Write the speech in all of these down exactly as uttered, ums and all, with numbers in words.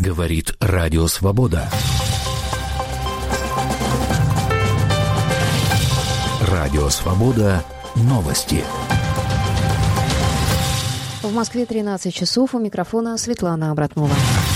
Говорит Радио Свобода. Радио Свобода. Новости. В Москве тринадцать часов. У микрофона Светлана Обратнова.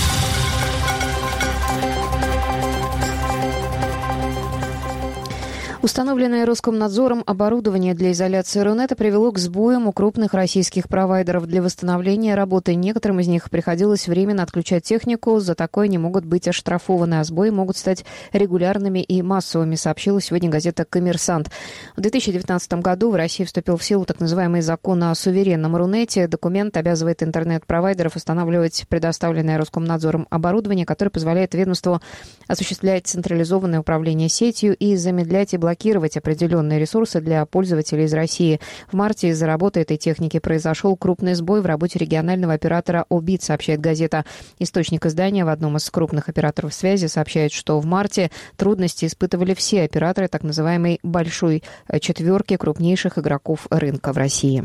Установленное Роскомнадзором оборудование для изоляции Рунета привело к сбоям у крупных российских провайдеров. Для восстановления работы некоторым из них приходилось временно отключать технику. За такое они могут быть оштрафованы, а сбои могут стать регулярными и массовыми, сообщила сегодня газета «Коммерсант». В две тысячи девятнадцатом году в России вступил в силу так называемый закон о суверенном Рунете. Документ обязывает интернет-провайдеров устанавливать предоставленное Роскомнадзором оборудование, которое позволяет ведомству осуществлять централизованное управление сетью и замедлять и блокировать блокировать определенные ресурсы для пользователей из России. В марте из-за работы этой техники произошел крупный сбой в работе регионального оператора ОБИТ, сообщает газета. Источник издания в одном из крупных операторов связи сообщает, что в марте трудности испытывали все операторы так называемой «большой четверки» крупнейших игроков рынка в России.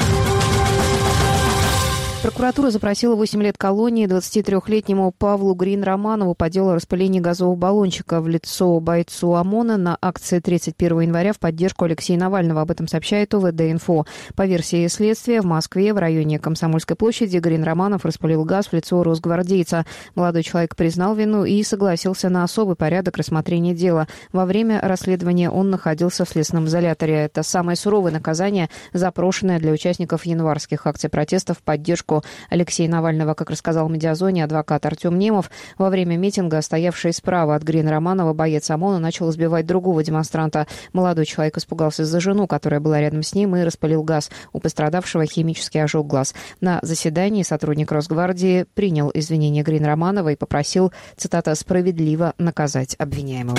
Прокуратура запросила восемь лет колонии двадцатитрёхлетнему Павлу Грин-Романову по делу о распылении газового баллончика в лицо бойцу ОМОНа на акции тридцать первого января в поддержку Алексея Навального. Об этом сообщает ОВД-инфо. По версии следствия, в Москве в районе Комсомольской площади Грин-Романов распылил газ в лицо росгвардейца. Молодой человек признал вину и согласился на особый порядок рассмотрения дела. Во время расследования он находился в следственном изоляторе. Это самое суровое наказание, запрошенное для участников январских акций протеста в поддержку Алексея Навального, как рассказал «Медиазоне» адвокат Артем Немов. Во время митинга, стоявший справа от Грин-Романова, боец ОМОНа начал избивать другого демонстранта. Молодой человек испугался за жену, которая была рядом с ним, и распылил газ. У пострадавшего химический ожог глаз. На заседании сотрудник Росгвардии принял извинения Грин-Романова и попросил, цитата, «справедливо наказать обвиняемого».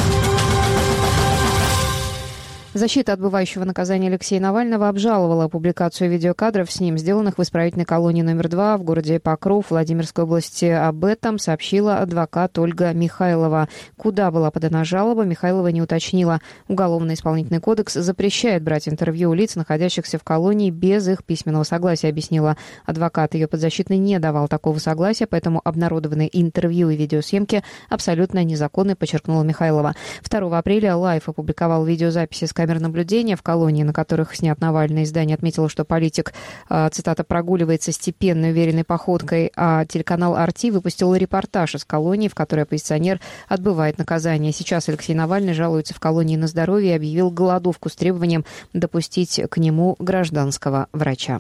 Защита отбывающего наказания Алексея Навального обжаловала публикацию видеокадров с ним, сделанных в исправительной колонии номер два в городе Покров Владимирской области. Об этом сообщила адвокат Ольга Михайлова. Куда была подана жалоба, Михайлова не уточнила. Уголовно-исполнительный кодекс запрещает брать интервью у лиц, находящихся в колонии, без их письменного согласия, объяснила адвокат. Ее подзащитный не давал такого согласия, поэтому обнародованные интервью и видеосъемки абсолютно незаконны, подчеркнула Михайлова. второго апреля Лайф опубликовал видеозаписи с камер наблюдения в колонии, на которых снят Навальный. Издание отметило, что политик, цитата, «прогуливается степенной, уверенной походкой», а телеканал ар ти выпустил репортаж из колонии, в которой оппозиционер отбывает наказание. Сейчас Алексей Навальный жалуется в колонии на здоровье и объявил голодовку с требованием допустить к нему гражданского врача.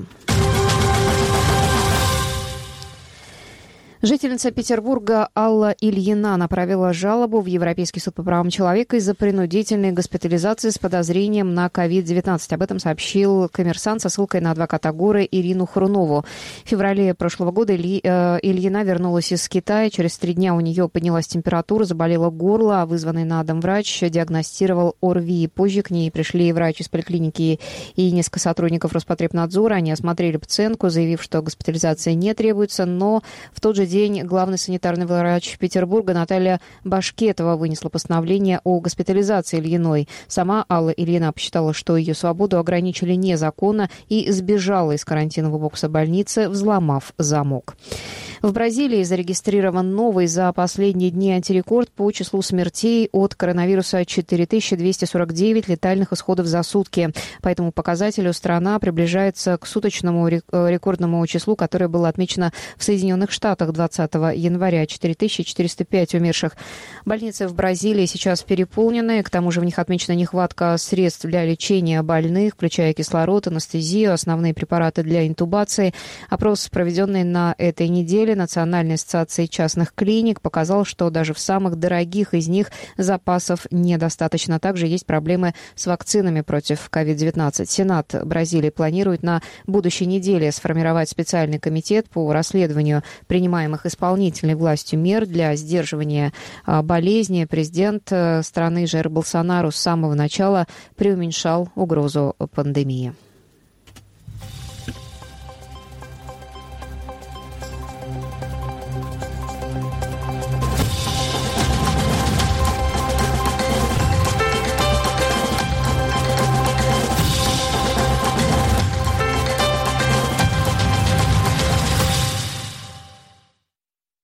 Жительница Петербурга Алла Ильина направила жалобу в Европейский суд по правам человека из-за принудительной госпитализации с подозрением на ковид девятнадцать. Об этом сообщил «Коммерсант» со ссылкой на адвоката Горы Ирину Хрунову. В феврале прошлого года Ильи, э, Ильина вернулась из Китая. Через три дня у нее поднялась температура, заболело горло, а вызванный на дом врач диагностировал ОРВИ. Позже к ней пришли врач из поликлиники и несколько сотрудников Роспотребнадзора. Они осмотрели пациентку, заявив, что госпитализация не требуется, но в тот же день день главный санитарный врач Петербурга Наталья Башкетова вынесла постановление о госпитализации Ильиной. Сама Алла Ильина посчитала, что ее свободу ограничили незаконно, и сбежала из карантинного бокса больницы, взломав замок. В Бразилии зарегистрирован новый за последние дни антирекорд по числу смертей от коронавируса — четыре тысячи двести сорок девять летальных исходов за сутки. По этому показателю страна приближается к суточному рекордному числу, которое было отмечено в Соединенных Штатах двадцатого января — четыре тысячи четыреста пять умерших. Больницы в Бразилии сейчас переполнены, к тому же в них отмечена нехватка средств для лечения больных, включая кислород, анестезию, основные препараты для интубации. Опрос, проведенный на этой неделе Национальной ассоциации частных клиник, показал, что даже в самых дорогих из них запасов недостаточно. Также есть проблемы с вакцинами против ковид девятнадцать. Сенат Бразилии планирует на будущей неделе сформировать специальный комитет по расследованию принимаемых исполнительной властью мер для сдерживания болезни. Президент страны Жаир Болсонару с самого начала преуменьшал угрозу пандемии.